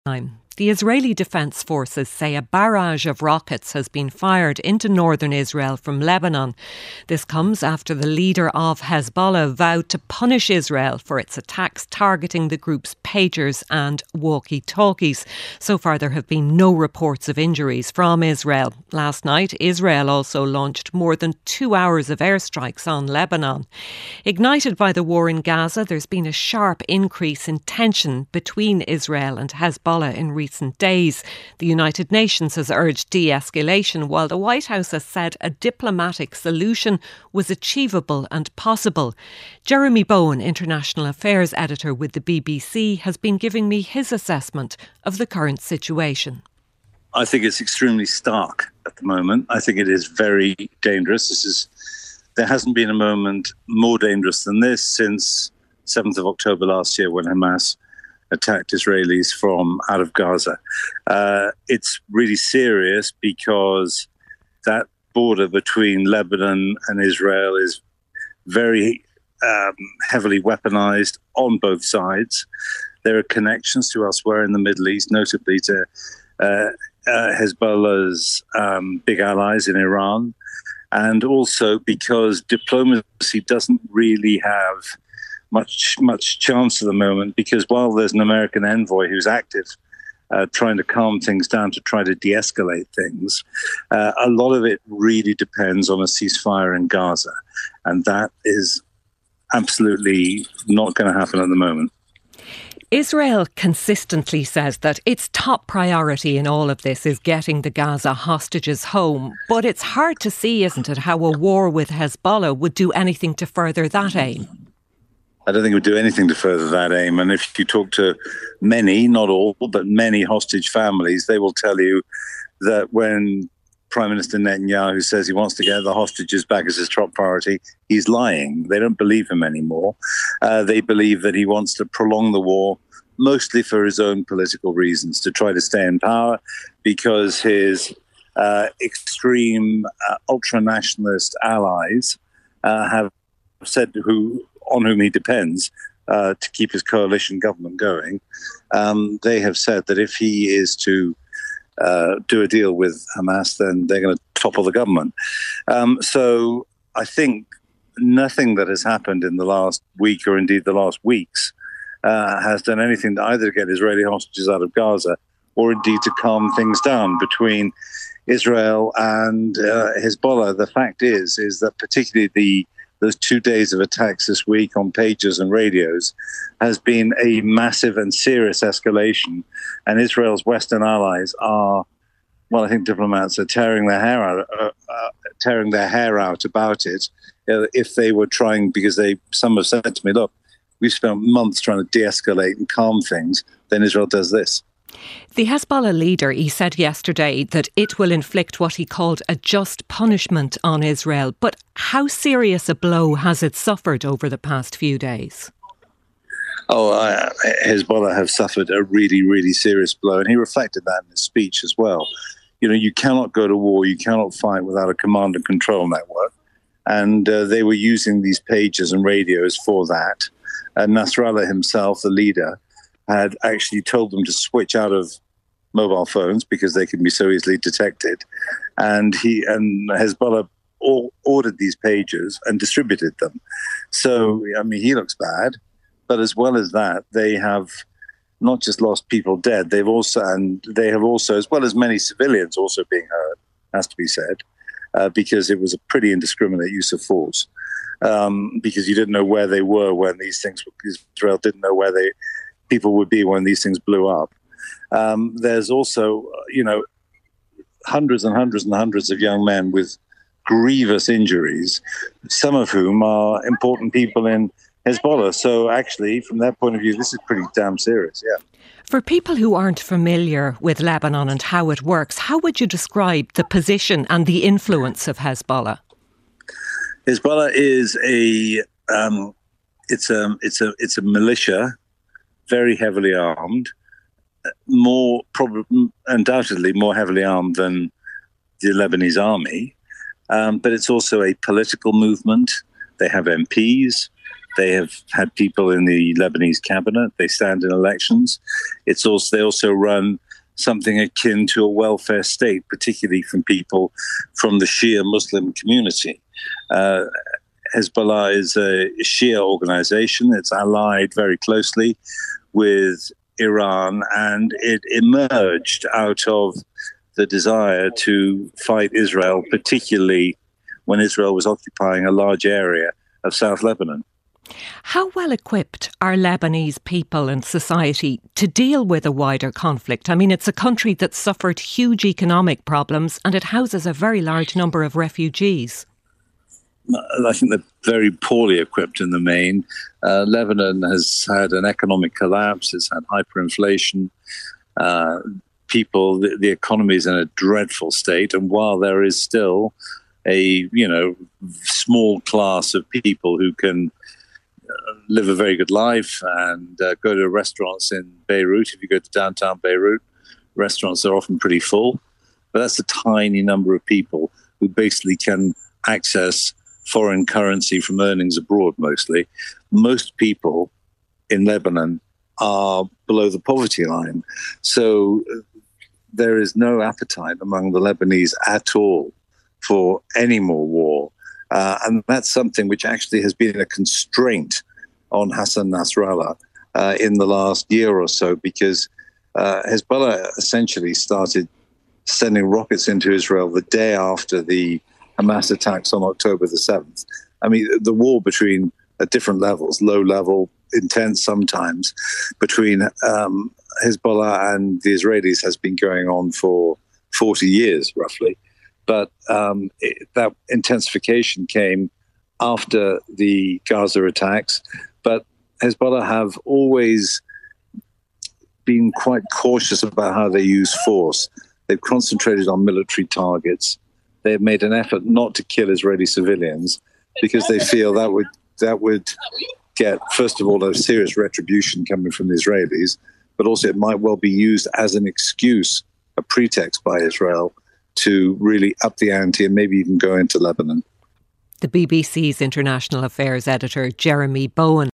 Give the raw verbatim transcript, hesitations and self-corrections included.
Time. The Israeli Defence Forces say a barrage of rockets has been fired into northern Israel from Lebanon. This comes after the leader of Hezbollah vowed to punish Israel for its attacks targeting the group's pagers and walkie-talkies. So far there have been no reports of injuries from Israel. Last night, Israel also launched more than two hours of airstrikes on Lebanon. Ignited by the war in Gaza, there's been a sharp increase in tension between Israel and Hezbollah in recent days. The United Nations has urged de-escalation, while the White House has said a diplomatic solution was achievable and possible. Jeremy Bowen, International Affairs Editor with the B B C, has been giving me his assessment of the current situation. I think it's extremely stark at the moment. I think it is very dangerous. This is, there hasn't been a moment more dangerous than this since seventh of October last year, when Hamas attacked Israelis from out of Gaza. Uh, it's really serious because that border between Lebanon and Israel is very um, heavily weaponized on both sides. There are connections to elsewhere in the Middle East, notably to uh, uh, Hezbollah's um, big allies in Iran, and also because diplomacy doesn't really have much much chance at the moment, because while there's an American envoy who's active uh, trying to calm things down, to try to de-escalate things, uh, a lot of it really depends on a ceasefire in Gaza, and that is absolutely not going to happen at the moment. Israel consistently says that its top priority in all of this is getting the Gaza hostages home, but it's hard to see, isn't it, how a war with Hezbollah would do anything to further that aim? I don't think it would do anything to further that aim. And if you talk to many, not all, but many hostage families, they will tell you that when Prime Minister Netanyahu says he wants to get the hostages back as his top priority, he's lying. They don't believe him anymore. Uh, they believe that he wants to prolong the war, mostly for his own political reasons, to try to stay in power, because his uh, extreme uh, ultra-nationalist allies uh, have said who... on whom he depends uh, to keep his coalition government going, um, they have said that if he is to uh, do a deal with Hamas, then they're going to topple the government. Um, so I think nothing that has happened in the last week, or indeed the last weeks, uh, has done anything to either get Israeli hostages out of Gaza, or indeed to calm things down between Israel and uh, Hezbollah. The fact is, is that particularly the those two days of attacks this week on pagers and radios has been a massive and serious escalation. And Israel's Western allies are, well, I think diplomats are tearing their hair out, uh, uh, tearing their hair out about it. Uh, if they were trying, because they, some have said to me, look, we've spent months trying to de-escalate and calm things, then Israel does this. The Hezbollah leader, he said yesterday that it will inflict what he called a just punishment on Israel. But how serious a blow has it suffered over the past few days? Oh, uh, Hezbollah have suffered a really, really serious blow. And he reflected that in his speech as well. You know, you cannot go to war, you cannot fight without a command and control network. And uh, they were using these pages and radios for that. And Nasrallah himself, the leader, had actually told them to switch out of mobile phones because they can be so easily detected. And he and Hezbollah all ordered these pages and distributed them. So, I mean, he looks bad. But as well as that, they have not just lost people dead, they've also, and they have also, as well as many civilians also being hurt, has to be said, uh, because it was a pretty indiscriminate use of force. Um, because you didn't know where they were when these things, Israel didn't know where they people would be when these things blew up. Um, there's also, you know, hundreds and hundreds and hundreds of young men with grievous injuries, some of whom are important people in Hezbollah. So actually, from their point of view, this is pretty damn serious, yeah. For people who aren't familiar with Lebanon and how it works, how would you describe the position and the influence of Hezbollah? Hezbollah is a, um, it's a, it's a, it's a militia, very heavily armed, more probably, undoubtedly more heavily armed than the Lebanese army. Um, but it's also a political movement. They have M Ps. They have had people in the Lebanese cabinet. They stand in elections. It's also they also run something akin to a welfare state, particularly from people from the Shia Muslim community. Uh, Hezbollah is a Shia organization. It's allied very closely with Iran, and it emerged out of the desire to fight Israel, particularly when Israel was occupying a large area of South Lebanon. How well equipped are Lebanese people and society to deal with a wider conflict? I mean, it's a country that suffered huge economic problems and it houses a very large number of refugees. I think they're very poorly equipped in the main. Uh, Lebanon has had an economic collapse. It's had hyperinflation. Uh, people, the, the economy is in a dreadful state. And while there is still a, you know, small class of people who can live a very good life and uh, go to restaurants in Beirut. If you go to downtown Beirut, restaurants are often pretty full. But that's a tiny number of people who basically can access foreign currency from earnings abroad mostly. Most people in Lebanon are below the poverty line. So there is no appetite among the Lebanese at all for any more war. Uh, and that's something which actually has been a constraint on Hassan Nasrallah uh, in the last year or so, because uh, Hezbollah essentially started sending rockets into Israel the day after the Hamas attacks on October the seventh. I mean, the war between at different levels, low level, intense sometimes, between um, Hezbollah and the Israelis has been going on for forty years, roughly. But um, it, that intensification came after the Gaza attacks. But Hezbollah have always been quite cautious about how they use force. They've concentrated on military targets. They've made an effort not to kill Israeli civilians because they feel that would that would get, first of all, a serious retribution coming from the Israelis, but also it might well be used as an excuse, a pretext by Israel to really up the ante and maybe even go into Lebanon. The B B C's International Affairs editor, Jeremy Bowen.